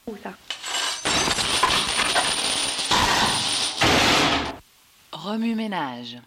ça. Remue-ménage.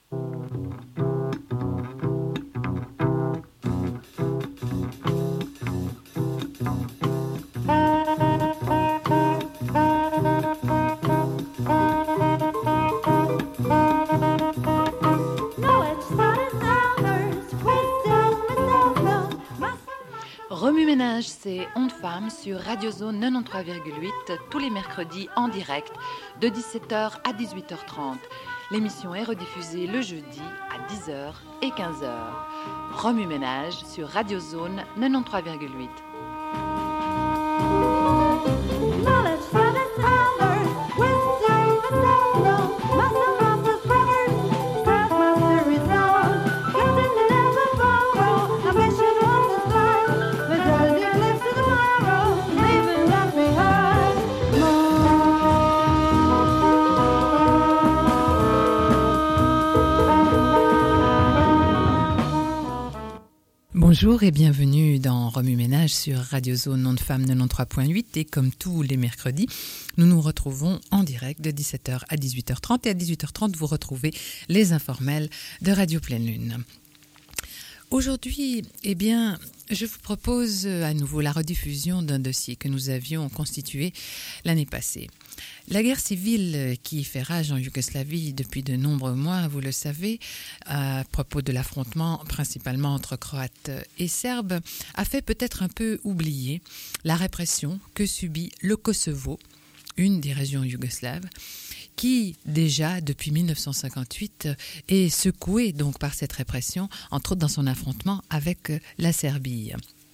Remue-ménage, c'est Ondes Femmes sur Radio Zone 93,8 tous les mercredis en direct de 17h à 18h30. L'émission est rediffusée le jeudi à 10h et 15h. Remue-ménage sur Radio Zone 93,8. Bonjour et bienvenue dans Remue-ménage sur Radio Zone Ondes Femmes 93.8 et comme tous les mercredis, nous nous retrouvons en direct de 17h à 18h30 et à 18h30 vous retrouvez les informels de Radio Pleine Lune. Aujourd'hui, je vous propose à nouveau la rediffusion d'un dossier que nous avions constitué l'année passée. La guerre civile qui fait rage en Yougoslavie depuis de nombreux mois, vous le savez, à propos de l'affrontement principalement entre Croates et Serbes, a fait peut-être un peu oublier la répression que subit le Kosovo, une des régions yougoslaves, qui déjà depuis 1958 est secouée donc par cette répression, entre autres dans son affrontement avec la Serbie.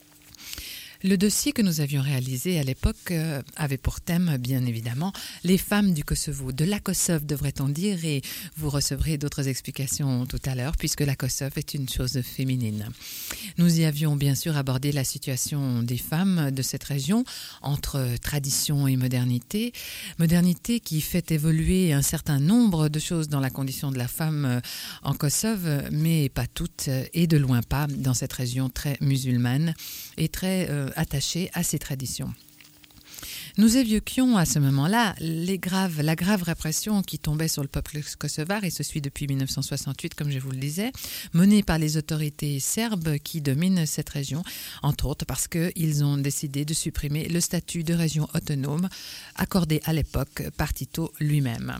Le dossier que nous avions réalisé à l'époque avait pour thème, bien évidemment, les femmes du Kosovo, de la Kosove devrait-on dire, et vous recevrez d'autres explications tout à l'heure, puisque la Kosove est une chose féminine. Nous y avions bien sûr abordé la situation des femmes de cette région, entre tradition et modernité qui fait évoluer un certain nombre de choses dans la condition de la femme en Kosove, mais pas toutes, et de loin pas, dans cette région très musulmane et très attachée à ses traditions. Nous évoquions à ce moment-là la grave répression qui tombait sur le peuple kosovar, et ce suit depuis 1968, comme je vous le disais, menée par les autorités serbes qui dominent cette région, entre autres parce qu'ils ont décidé de supprimer le statut de région autonome accordé à l'époque par Tito lui-même.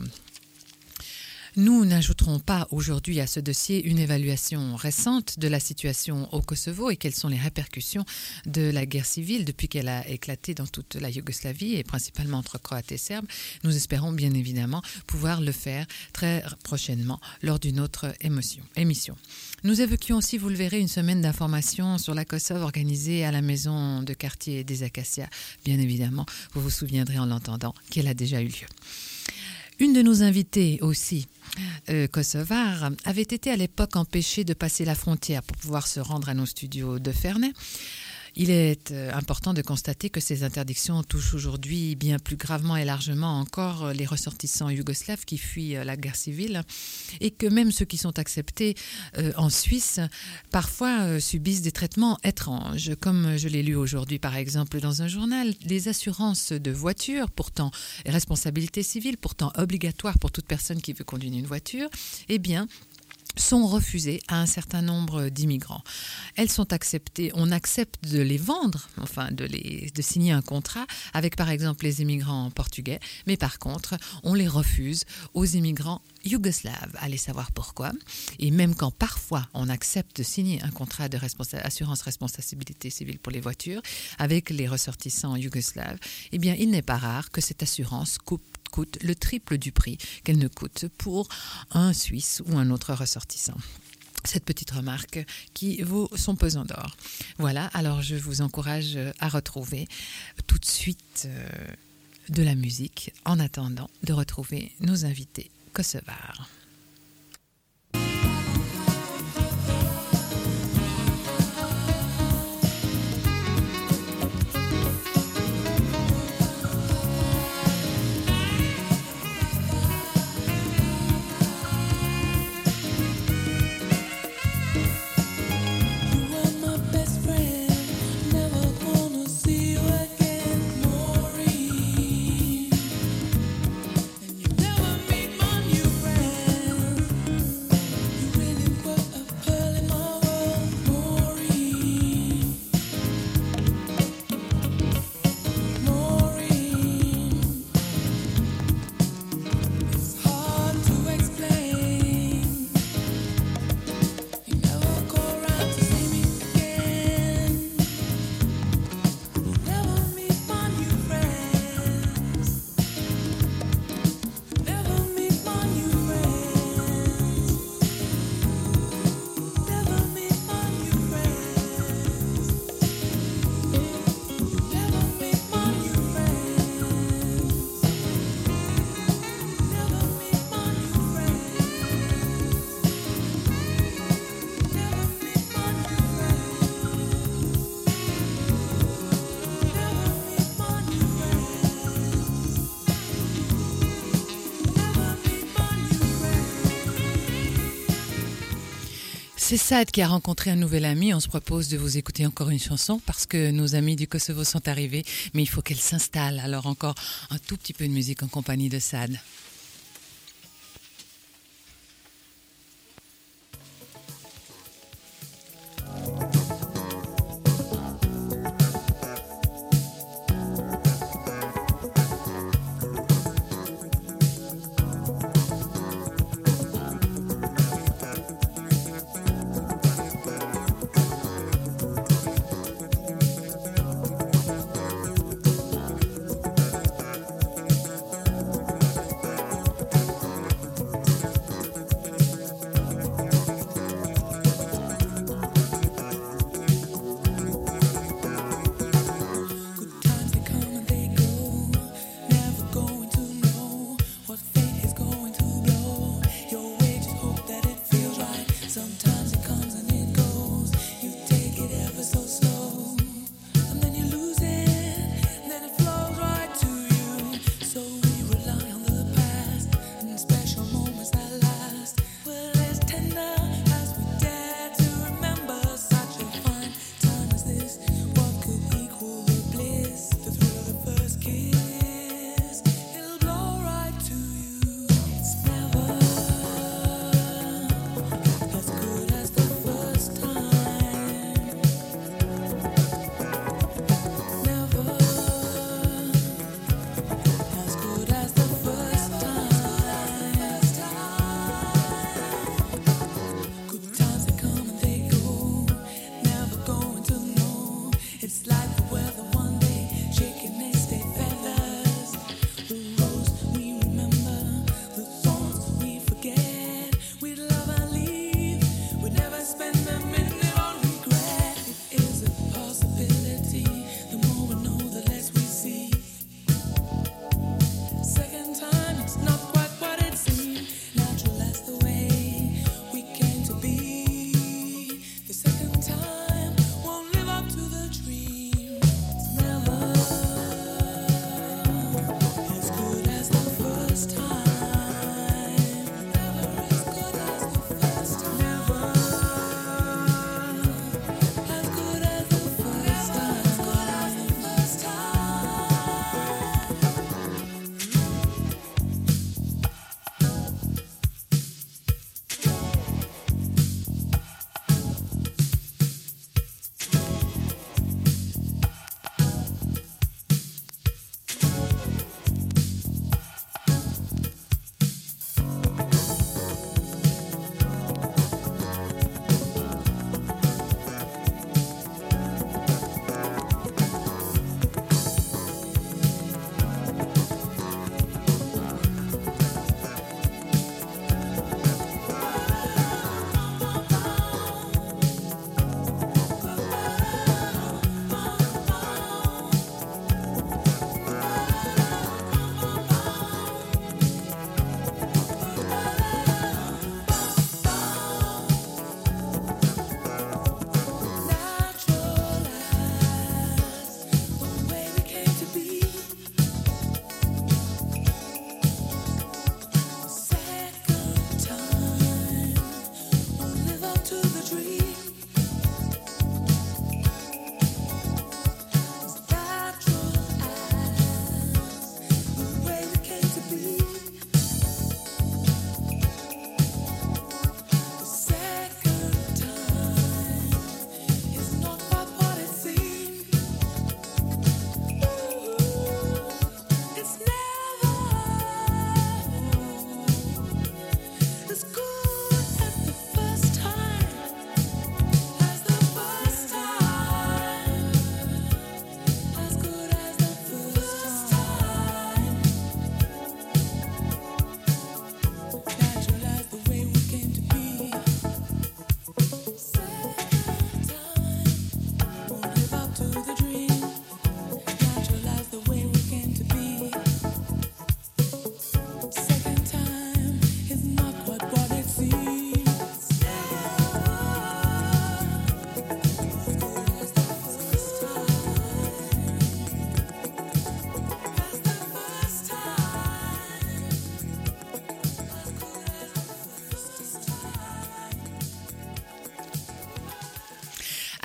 Nous n'ajouterons pas aujourd'hui à ce dossier une évaluation récente de la situation au Kosovo et quelles sont les répercussions de la guerre civile depuis qu'elle a éclaté dans toute la Yougoslavie et principalement entre Croates et Serbes. Nous espérons bien évidemment pouvoir le faire très prochainement lors d'une autre émission. Nous évoquions aussi, vous le verrez, une semaine d'information sur la Kosove organisée à la maison de quartier des Acacias. Bien évidemment, vous vous souviendrez en l'entendant qu'elle a déjà eu lieu. Une de nos invitées aussi, kosovare, avait été à l'époque empêchée de passer la frontière pour pouvoir se rendre à nos studios de Ferney. Il est important de constater que ces interdictions touchent aujourd'hui bien plus gravement et largement encore les ressortissants yougoslaves qui fuient la guerre civile et que même ceux qui sont acceptés en Suisse parfois subissent des traitements étranges. Comme je l'ai lu aujourd'hui par exemple dans un journal, les assurances de voiture, pourtant responsabilité civile, pourtant obligatoire pour toute personne qui veut conduire une voiture, sont refusées à un certain nombre d'immigrants. Elles sont acceptées, on accepte de les vendre, de signer un contrat avec par exemple les immigrants portugais, mais par contre, on les refuse aux immigrants yougoslaves. Allez savoir pourquoi. Et même quand parfois on accepte de signer un contrat de assurance responsabilité civile pour les voitures avec les ressortissants yougoslaves, il n'est pas rare que cette assurance coûte le triple du prix qu'elle ne coûte pour un Suisse ou un autre ressortissant. Cette petite remarque qui vaut son pesant d'or. Voilà, alors je vous encourage à retrouver tout de suite de la musique en attendant de retrouver nos invités kosovars. Never gonna see you again, more C'est Sad qui a rencontré un nouvel ami. On se propose de vous écouter encore une chanson parce que nos amis du Kosovo sont arrivés, mais il faut qu'elle s'installe. Alors encore un tout petit peu de musique en compagnie de Sad.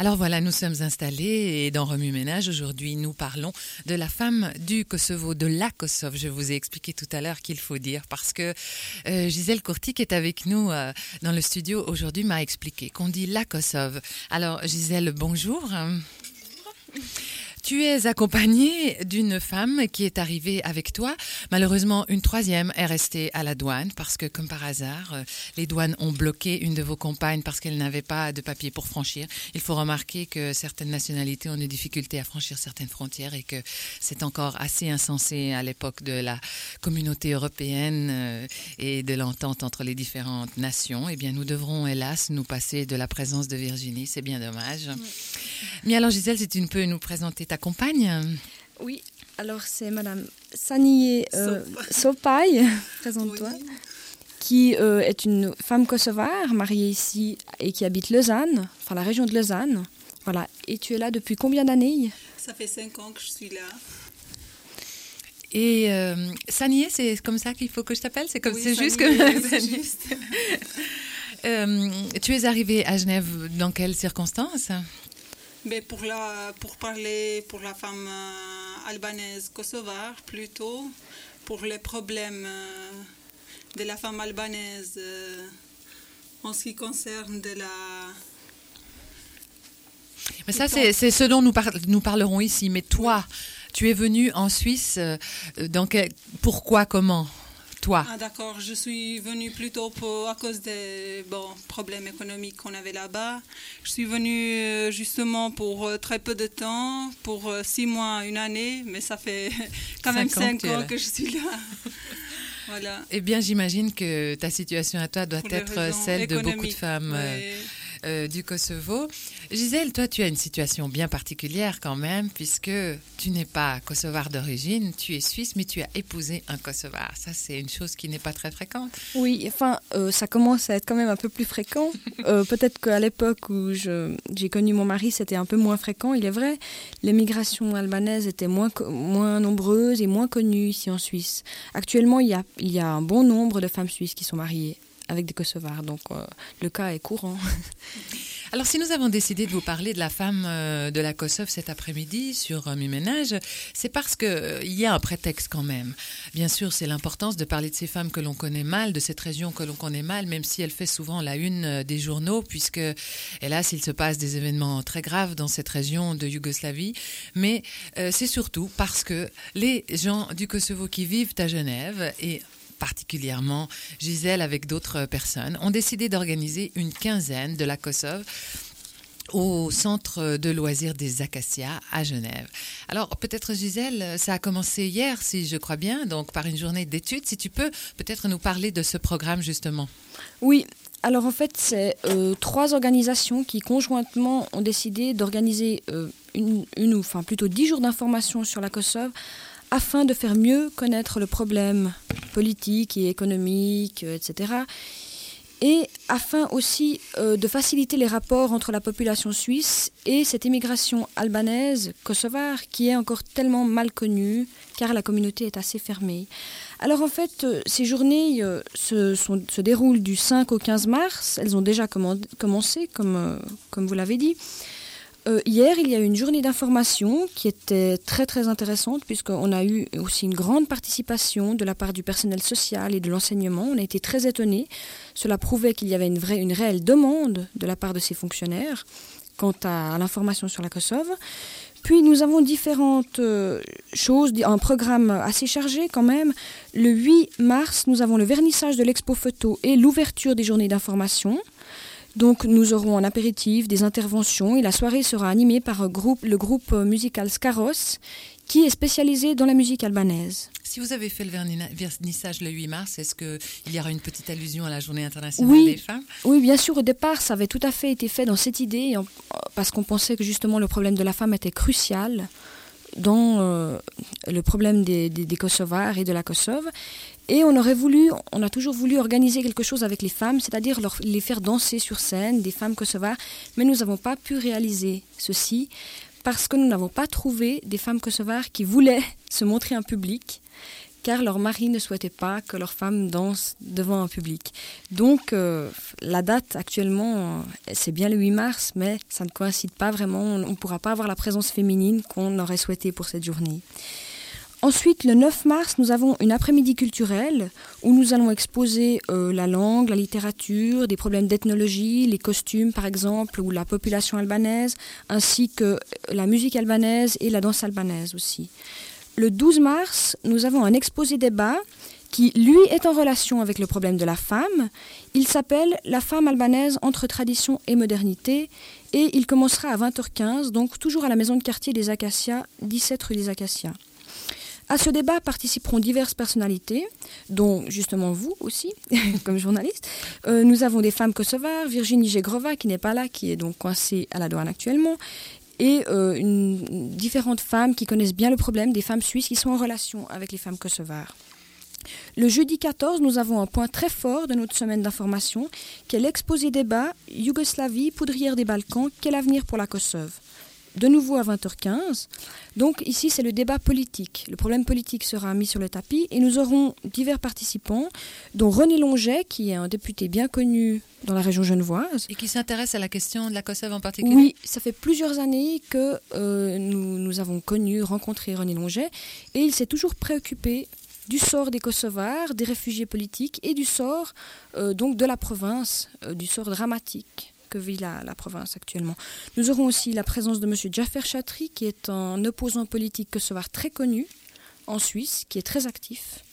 Alors voilà, nous sommes installés et dans Remue Ménage, aujourd'hui, nous parlons de la femme du Kosovo, de la Kosovo. Je vous ai expliqué tout à l'heure qu'il faut dire parce que Gisèle Courty, qui est avec nous dans le studio aujourd'hui, m'a expliqué qu'on dit la Kosovo. Alors Gisèle, bonjour. Tu es accompagnée d'une femme qui est arrivée avec toi. Malheureusement, une troisième est restée à la douane parce que, comme par hasard, les douanes ont bloqué une de vos compagnes parce qu'elle n'avait pas de papier pour franchir. Il faut remarquer que certaines nationalités ont des difficultés à franchir certaines frontières et que c'est encore assez insensé à l'époque de la communauté européenne et de l'entente entre les différentes nations. Eh bien, nous devrons, hélas, nous passer de la présence de Virginie. C'est bien dommage. Oui. Mais alors, Gisèle, si tu peux nous présenter ta compagne. Oui, alors c'est Madame Saniye Sopay, présente-toi, oui. Qui est une femme kosovare, mariée ici et qui habite Lausanne, enfin la région de Lausanne. Voilà. Et tu es là depuis combien d'années? Ça fait 5 ans que je suis là. Et Saniye, c'est comme ça qu'il faut que je t'appelle? C'est comme oui, c'est Saniye, juste que c'est juste. Tu es arrivée à Genève dans quelles circonstances? Mais pour parler pour la femme albanaise kosovare, plutôt, pour les problèmes de la femme albanaise en ce qui concerne de la... Mais ça, c'est ce dont nous parlerons ici. Mais toi, oui. Tu es venue en Suisse, pourquoi, comment? Toi. Ah, d'accord, je suis venue plutôt à cause des problèmes économiques qu'on avait là-bas. Je suis venue justement pour très peu de temps, pour 6 mois, 1 année, mais ça fait quand même 5 ans que je suis là. Voilà. Eh bien, j'imagine que ta situation à toi doit être celle de beaucoup de femmes du Kosovo. Gisèle, toi, tu as une situation bien particulière quand même, puisque tu n'es pas kosovare d'origine, tu es suisse, mais tu as épousé un kosovare. Ça, c'est une chose qui n'est pas très fréquente. Oui, enfin, ça commence à être quand même un peu plus fréquent. Peut-être qu'à l'époque où j'ai connu mon mari, c'était un peu moins fréquent, il est vrai. L'émigration albanaise était moins nombreuse et moins connue ici en Suisse. Actuellement, il y a un bon nombre de femmes suisses qui sont mariées avec des kosovars, donc le cas est courant. Alors, si nous avons décidé de vous parler de la femme de la Kosovo cet après-midi sur Remue Ménage, c'est parce qu'il y a un prétexte quand même. Bien sûr, c'est l'importance de parler de ces femmes que l'on connaît mal, de cette région que l'on connaît mal, même si elle fait souvent la une des journaux, puisque, hélas, il se passe des événements très graves dans cette région de Yougoslavie. Mais c'est surtout parce que les gens du Kosovo qui vivent à Genève et particulièrement Gisèle avec d'autres personnes, ont décidé d'organiser une quinzaine de la Kosovo au centre de loisirs des Acacias à Genève. Alors peut-être Gisèle, ça a commencé hier si je crois bien, donc par une journée d'études. Si tu peux peut-être nous parler de ce programme justement. Oui, alors en fait c'est 3 organisations qui conjointement ont décidé d'organiser plutôt 10 jours d'information sur la Kosovo afin de faire mieux connaître le problème politique et économique, etc. Et afin aussi de faciliter les rapports entre la population suisse et cette immigration albanaise, kosovare, qui est encore tellement mal connue, car la communauté est assez fermée. Alors en fait, ces journées se déroulent du 5 au 15 mars. Elles ont déjà commencé, comme vous l'avez dit. Hier, il y a eu une journée d'information qui était très très intéressante puisqu'on a eu aussi une grande participation de la part du personnel social et de l'enseignement. On a été très étonnés. Cela prouvait qu'il y avait une réelle demande de la part de ces fonctionnaires quant à l'information sur la Kosovo. Puis nous avons différentes choses, un programme assez chargé quand même. Le 8 mars, nous avons le vernissage de l'expo photo et l'ouverture des journées d'information. Donc nous aurons un apéritif, des interventions et la soirée sera animée par le groupe musical Skaros qui est spécialisé dans la musique albanaise. Si vous avez fait le vernissage le 8 mars, est-ce qu'il y aura une petite allusion à la Journée internationale des femmes? Oui, bien sûr, au départ ça avait tout à fait été fait dans cette idée parce qu'on pensait que justement le problème de la femme était crucial dans le problème des Kosovars et de la Kosovo. Et on a toujours voulu organiser quelque chose avec les femmes, c'est-à-dire les faire danser sur scène, des femmes kosovares, mais nous n'avons pas pu réaliser ceci parce que nous n'avons pas trouvé des femmes kosovares qui voulaient se montrer en public, car leur mari ne souhaitait pas que leur femme danse devant un public. Donc la date actuellement, c'est bien le 8 mars, mais ça ne coïncide pas vraiment. On ne pourra pas avoir la présence féminine qu'on aurait souhaité pour cette journée. Ensuite, le 9 mars, nous avons une après-midi culturelle où nous allons exposer la langue, la littérature, des problèmes d'ethnologie, les costumes par exemple, ou la population albanaise, ainsi que la musique albanaise et la danse albanaise aussi. Le 12 mars, nous avons un exposé-débat qui, lui, est en relation avec le problème de la femme. Il s'appelle « La femme albanaise entre tradition et modernité » et il commencera à 20h15, donc toujours à la maison de quartier des Acacias, 17 rue des Acacias. À ce débat participeront diverses personnalités, dont justement vous aussi, comme journaliste. Nous avons des femmes kosovares, Virginie Gegrova, qui n'est pas là, qui est donc coincée à la douane actuellement, et différentes femmes qui connaissent bien le problème, des femmes suisses qui sont en relation avec les femmes kosovares. Le jeudi 14, nous avons un point très fort de notre semaine d'information, qui est l'exposé-débat « Yougoslavie, poudrière des Balkans, quel avenir pour la Kosove ?» De nouveau à 20h15. Donc ici, c'est le débat politique. Le problème politique sera mis sur le tapis et nous aurons divers participants, dont René Longet, qui est un député bien connu dans la région genevoise. Et qui s'intéresse à la question de la Kosove en particulier ? Oui, ça fait plusieurs années que nous avons rencontré René Longet et il s'est toujours préoccupé du sort des Kosovars, des réfugiés politiques et du sort donc de la province, du sort dramatique que vit la province actuellement. Nous aurons aussi la présence de M. Djafer Chatri, qui est un opposant politique kosovar très connu en Suisse, qui est très actif.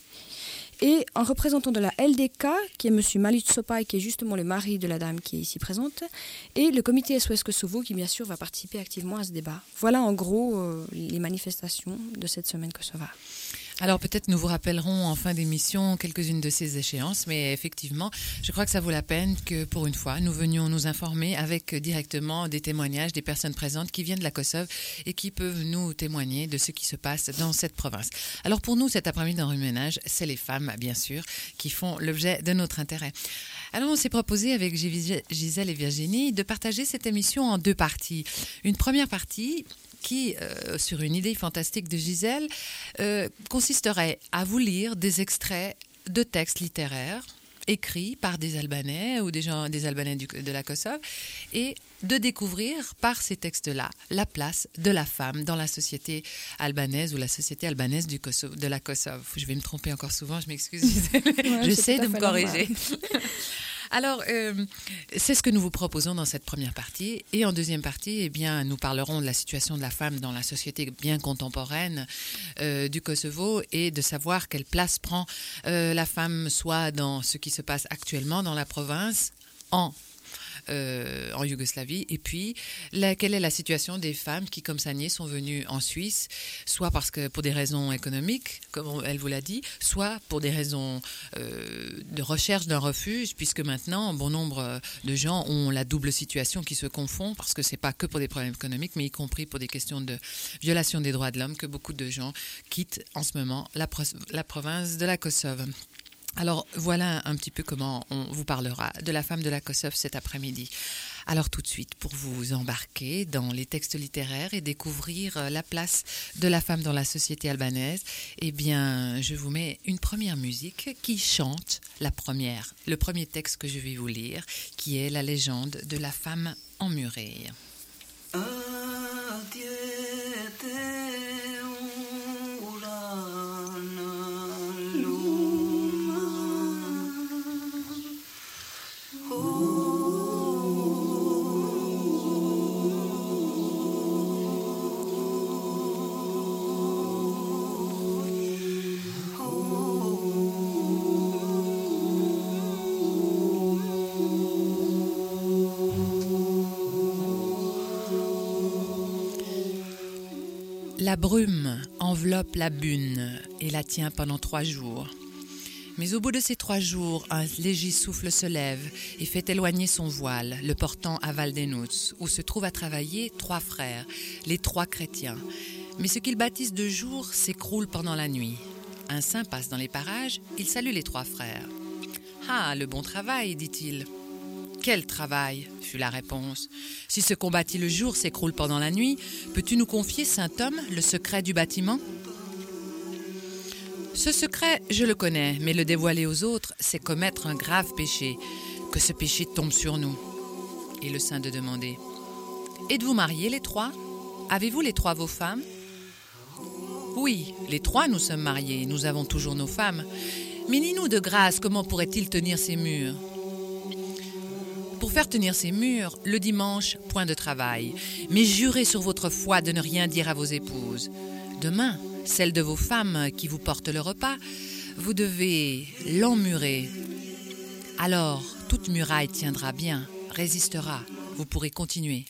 Et un représentant de la LDK, qui est M. Malit Sopay, qui est justement le mari de la dame qui est ici présente. Et le comité SOS Kosovo, qui bien sûr va participer activement à ce débat. Voilà en gros les manifestations de cette semaine kosovare. Alors peut-être nous vous rappellerons en fin d'émission quelques-unes de ces échéances, mais effectivement, je crois que ça vaut la peine que pour une fois, nous venions nous informer avec directement des témoignages des personnes présentes qui viennent de la Kosove et qui peuvent nous témoigner de ce qui se passe dans cette province. Alors pour nous, cet après-midi dans Rue Ménage, c'est les femmes, bien sûr, qui font l'objet de notre intérêt. Alors on s'est proposé avec Gisèle et Virginie de partager cette émission en deux parties. Une première partie qui, sur une idée fantastique de Gisèle, consisterait à vous lire des extraits de textes littéraires écrits par des Albanais ou des Albanais de la Kosove et de découvrir par ces textes-là la place de la femme dans la société albanaise ou la société albanaise de la Kosove. Je vais me tromper encore souvent, je m'excuse Gisèle. Ouais, j'essaie de me corriger. Alors, c'est ce que nous vous proposons dans cette première partie. Et en deuxième partie, eh bien, nous parlerons de la situation de la femme dans la société bien contemporaine du Kosovo et de savoir quelle place prend la femme, soit dans ce qui se passe actuellement dans la province, en Yougoslavie, et puis quelle est la situation des femmes qui, comme Sanier, sont venues en Suisse, soit parce que pour des raisons économiques, comme elle vous l'a dit, soit pour des raisons de recherche d'un refuge, puisque maintenant, bon nombre de gens ont la double situation qui se confond, parce que c'est pas que pour des problèmes économiques, mais y compris pour des questions de violation des droits de l'homme, que beaucoup de gens quittent en ce moment la province de la Kosove. Alors, voilà un petit peu comment on vous parlera de la femme de la Kosove cet après-midi. Alors, tout de suite, pour vous embarquer dans les textes littéraires et découvrir la place de la femme dans la société albanaise, eh bien, je vous mets une première musique qui chante le premier texte que je vais vous lire, qui est la légende de la femme emmurée. La brume enveloppe la bune et la tient pendant 3 jours. Mais au bout de ces 3 jours, un léger souffle se lève et fait éloigner son voile, le portant à Valdenouts, où se trouvent à travailler 3 frères, les 3 chrétiens. Mais ce qu'ils baptisent de jour s'écroule pendant la nuit. Un saint passe dans les parages, il salue les 3 frères. « Ah, le bon travail, dit-il. » « Quel travail ?» fut la réponse. « Si ce qu'on bâtit le jour s'écroule pendant la nuit, peux-tu nous confier, saint homme, le secret du bâtiment ?» Ce secret, je le connais, mais le dévoiler aux autres, c'est commettre un grave péché. Que ce péché tombe sur nous. » Et le saint de demander, « Êtes-vous mariés les trois ? Avez-vous les trois vos femmes ? » ?»« Oui, les trois nous sommes mariés, nous avons toujours nos femmes. Mais dis-nous de grâce, comment pourrait-il tenir ces murs ? » Pour faire tenir ces murs, le dimanche, point de travail. Mais jurez sur votre foi de ne rien dire à vos épouses. Demain, celle de vos femmes qui vous portent le repas, vous devez l'emmurer. Alors, toute muraille tiendra bien, résistera, vous pourrez continuer.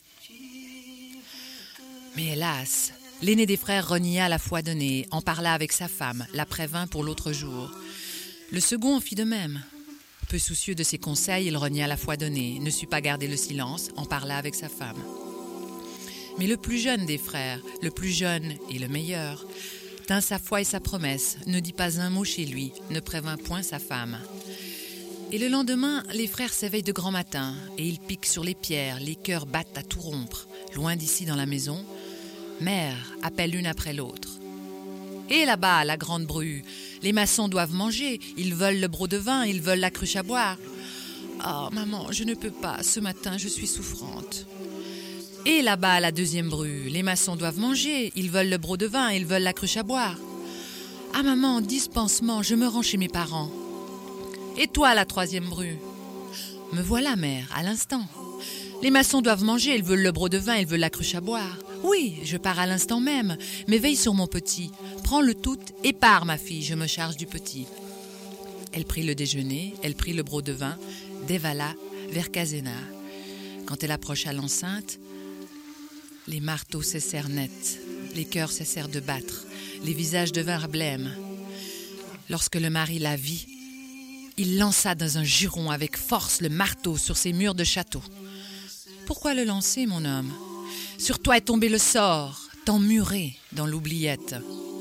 Mais hélas, l'aîné des frères renia la foi donnée, en parla avec sa femme, la prévint pour l'autre jour. Le second fit de même. Peu soucieux de ses conseils, il renia la foi donnée, ne sut pas garder le silence, en parla avec sa femme. Mais le plus jeune des frères, le plus jeune et le meilleur, tint sa foi et sa promesse, ne dit pas un mot chez lui, ne prévint point sa femme. Et le lendemain, les frères s'éveillent de grand matin, et ils piquent sur les pierres, les cœurs battent à tout rompre. Loin d'ici dans la maison, mère appelle l'une après l'autre. Et là-bas, la grande bru, les maçons doivent manger, ils veulent le broc de vin, ils veulent la cruche à boire. Oh, maman, je ne peux pas, ce matin, je suis souffrante. Et là-bas, la deuxième bru, les maçons doivent manger, ils veulent le broc de vin, ils veulent la cruche à boire. Ah, maman, dispensement, je me rends chez mes parents. Et toi, la troisième bru? Me voilà, mère, à l'instant. Les maçons doivent manger, ils veulent le broc de vin, ils veulent la cruche à boire. Oui, je pars à l'instant même, mais veille sur mon petit. Prends le tout et pars, ma fille, je me charge du petit. Elle prit le déjeuner, elle prit le broc de vin, dévala vers Casena. Quand elle approcha l'enceinte, les marteaux cessèrent net, les cœurs cessèrent de battre, les visages devinrent blêmes. Lorsque le mari la vit, il lança dans un juron avec force le marteau sur ces murs de château. Pourquoi le lancer, mon homme? Sur toi est tombé le sort, t'emmuré dans l'oubliette.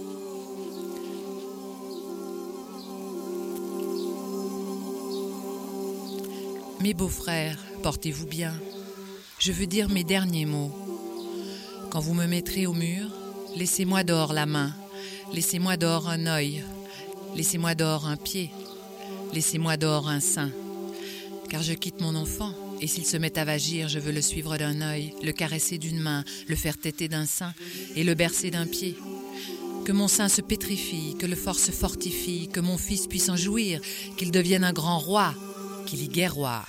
Mes beaux-frères, portez-vous bien. Je veux dire mes derniers mots. Quand vous me mettrez au mur, laissez-moi dehors la main, laissez-moi dehors un œil, laissez-moi dehors un pied, laissez-moi dehors un sein. Car je quitte mon enfant, et s'il se met à vagir, je veux le suivre d'un œil, le caresser d'une main, le faire téter d'un sein et le bercer d'un pied. Que mon sein se pétrifie, que le fort se fortifie, que mon fils puisse en jouir, qu'il devienne un grand roi, qu'il y guerroie.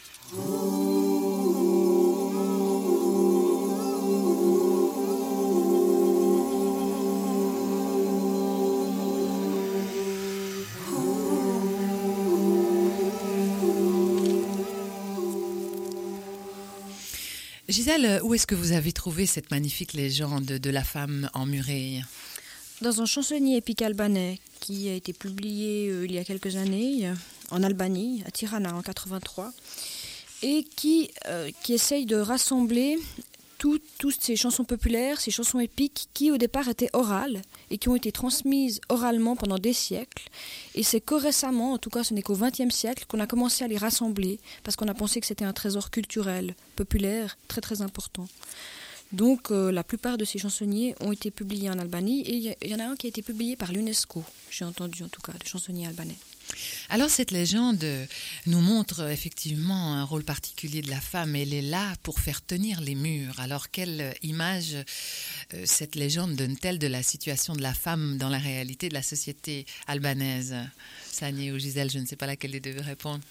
Gisèle, où est-ce que vous avez trouvé cette magnifique légende de la femme emmurée? Dans un chansonnier épique albanais qui a été publié il y a quelques années en Albanie, à Tirana en 83, et qui essaye de rassembler toutes ces chansons populaires, ces chansons épiques qui au départ étaient orales et qui ont été transmises oralement pendant des siècles. Et c'est que récemment, en tout cas ce n'est qu'au XXe siècle, qu'on a commencé à les rassembler parce qu'on a pensé que c'était un trésor culturel, populaire, très très important. Donc la plupart de ces chansonniers ont été publiés en Albanie et il y en a un qui a été publié par l'UNESCO, j'ai entendu en tout cas, de chansonniers albanais. Alors cette légende nous montre effectivement un rôle particulier de la femme. Elle est là pour faire tenir les murs. Alors quelle image cette légende donne-t-elle de la situation de la femme dans la réalité de la société albanaise? Sani ou Gisèle, je ne sais pas laquelle des deux veut répondre.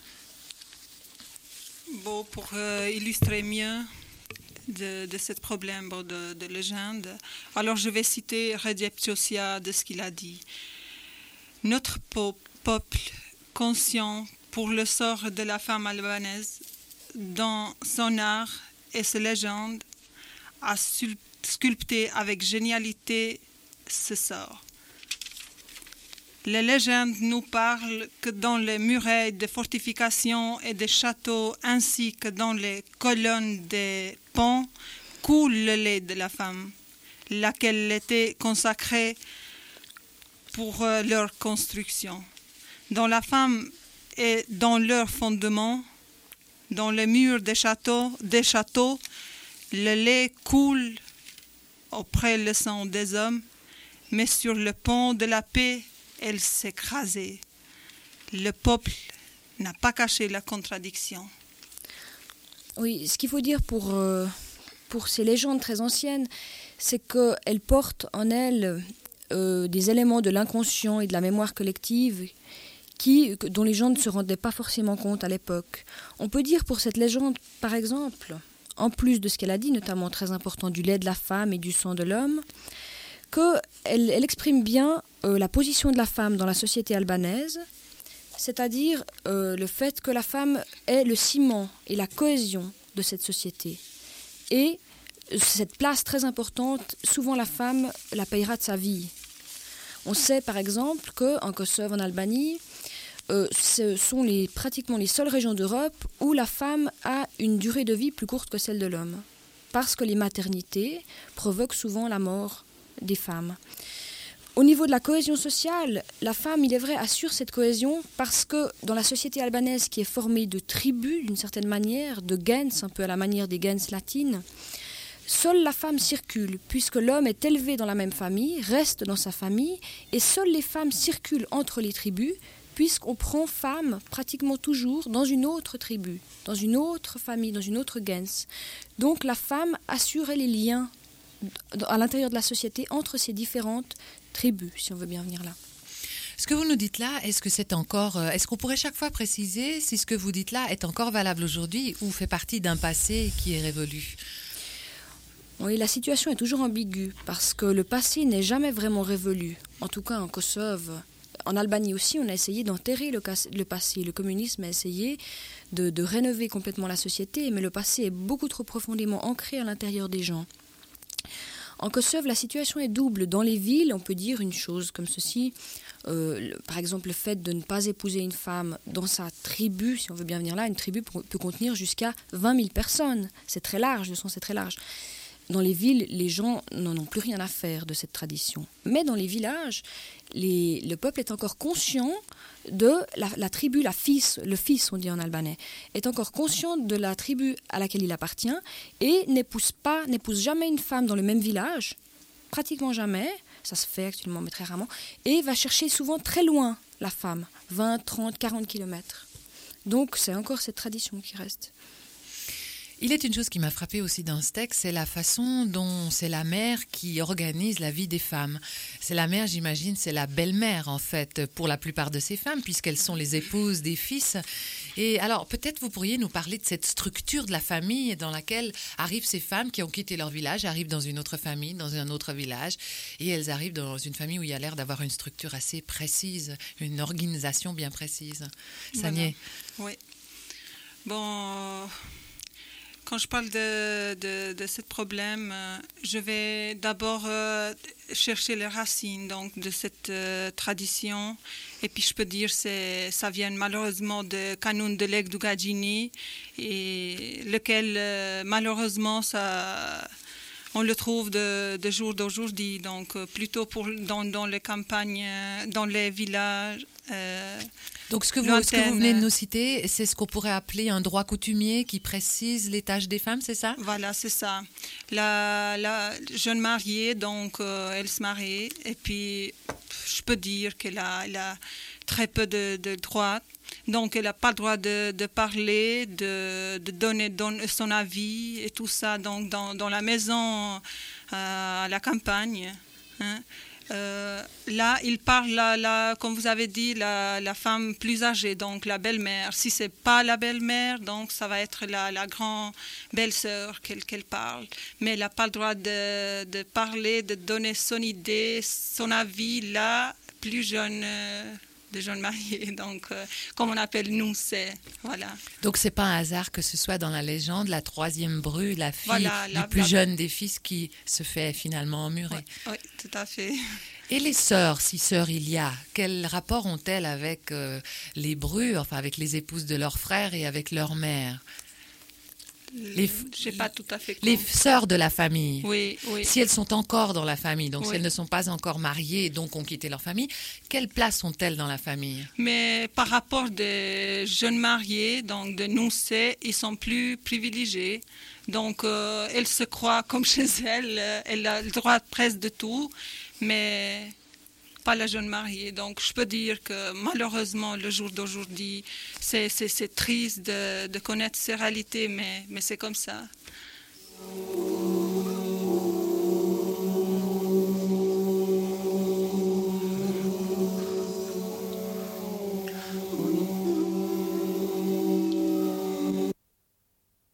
Bon, pour illustrer mieux de ce problème de légende, alors je vais citer Recep Çosia de ce qu'il a dit. Notre peuple conscient pour le sort de la femme albanaise, dans son art et ses légendes, a sculpté avec génialité ce sort. Les légendes nous parlent que dans les murailles de fortifications et des châteaux, ainsi que dans les colonnes des ponts, coule le lait de la femme, laquelle était consacrée pour leur construction. Dans la femme et dans leur fondement, dans les murs des châteaux, le lait coule auprès le sang des hommes, mais sur le pont de la paix elle s'écrasait. Le peuple n'a pas caché la contradiction. Oui, ce qu'il faut dire pour ces légendes très anciennes, c'est qu'elles portent en elles des éléments de l'inconscient et de la mémoire collective dont les gens ne se rendaient pas forcément compte à l'époque. On peut dire pour cette légende, par exemple, en plus de ce qu'elle a dit, notamment très important du lait de la femme et du sang de l'homme, qu'elle exprime bien la position de la femme dans la société albanaise, c'est-à-dire le fait que la femme est le ciment et la cohésion de cette société. Et cette place très importante, souvent la femme la payera de sa vie. On sait par exemple qu'en Kosovo, en Albanie, ce sont pratiquement les seules régions d'Europe où la femme a une durée de vie plus courte que celle de l'homme, parce que les maternités provoquent souvent la mort des femmes. Au niveau de la cohésion sociale, la femme, il est vrai, assure cette cohésion parce que dans la société albanaise qui est formée de tribus, d'une certaine manière, de gens, un peu à la manière des gens latines, seule la femme circule, puisque l'homme est élevé dans la même famille, reste dans sa famille, et seules les femmes circulent entre les tribus, puisqu'on prend femme pratiquement toujours dans une autre tribu, dans une autre famille, dans une autre gens. Donc la femme assurait les liens à l'intérieur de la société entre ces différentes tribus, si on veut bien venir là. Ce que vous nous dites là, est-ce qu'on pourrait chaque fois préciser si ce que vous dites là est encore valable aujourd'hui ou fait partie d'un passé qui est révolu ? Oui, la situation est toujours ambiguë parce que le passé n'est jamais vraiment révolu. En tout cas en Kosovo. En Albanie aussi, on a essayé d'enterrer le passé. Le communisme a essayé de rénover complètement la société, mais le passé est beaucoup trop profondément ancré à l'intérieur des gens. En Kosovo, la situation est double. Dans les villes, on peut dire une chose comme ceci. Par exemple, le fait de ne pas épouser une femme dans sa tribu, si on veut bien venir là, une tribu peut contenir jusqu'à 20 000 personnes. C'est très large, le sens est très large. Dans les villes, les gens n'en ont plus rien à faire de cette tradition. Mais dans les villages, le peuple est encore conscient de la tribu, le fils, on dit en albanais, est encore conscient de la tribu à laquelle il appartient et n'épouse jamais une femme dans le même village, pratiquement jamais, ça se fait actuellement mais très rarement, et va chercher souvent très loin la femme, 20, 30, 40 kilomètres. Donc c'est encore cette tradition qui reste. Il est une chose qui m'a frappée aussi dans ce texte, c'est la façon dont c'est la mère qui organise la vie des femmes. C'est la mère, j'imagine, c'est la belle-mère en fait, pour la plupart de ces femmes, puisqu'elles sont les épouses des fils. Et alors, peut-être vous pourriez nous parler de cette structure de la famille dans laquelle arrivent ces femmes qui ont quitté leur village, arrivent dans une autre famille, dans un autre village, et elles arrivent dans une famille où il y a l'air d'avoir une structure assez précise, une organisation bien précise. Sanier. Voilà. Oui. Bon... Quand je parle de ce problème, je vais d'abord chercher les racines donc, de cette tradition. Et puis je peux dire que ça vient malheureusement de Kanun de Leg Dugagini, et lequel malheureusement on le trouve de jour d'aujourd'hui. Donc plutôt dans les campagnes, dans les villages. Donc ce que vous venez de nous citer, c'est ce qu'on pourrait appeler un droit coutumier qui précise les tâches des femmes, c'est ça ? Voilà, c'est ça. La jeune mariée, donc elle se marie, et puis je peux dire qu'elle a très peu de droits. Donc elle n'a pas le droit de parler, de donner son avis et tout ça donc dans la maison, à la campagne. Hein. Là, il parle, comme vous avez dit, la femme plus âgée, donc la belle-mère. Si ce n'est pas la belle-mère, donc ça va être la grand-belle-sœur qu'elle parle. Mais elle n'a pas le droit de parler, de donner son idée, son avis, là, plus jeune... de jeunes mariés, donc comme on appelle nous, c'est voilà. Donc c'est pas un hasard que ce soit dans la légende la troisième bru, la fille du plus jeune des fils qui se fait finalement emmurer. Oui, tout à fait. Et les sœurs, si sœurs il y a, quel rapport ont-elles avec les brus, enfin avec les épouses de leurs frères et avec leur mère? Je n'ai pas tout à fait compris. Les sœurs de la famille, oui. Si elles sont encore dans la famille, donc si elles ne sont pas encore mariées et donc ont quitté leur famille, quelle place ont-elles dans la famille? Mais par rapport des jeunes mariés, donc de nouncés, ils sont plus privilégiés. Donc elles se croient comme chez elles, elle a le droit presque de tout, mais pas la jeune mariée. Donc je peux dire que malheureusement, le jour d'aujourd'hui, c'est triste de connaître ces réalités, mais c'est comme ça.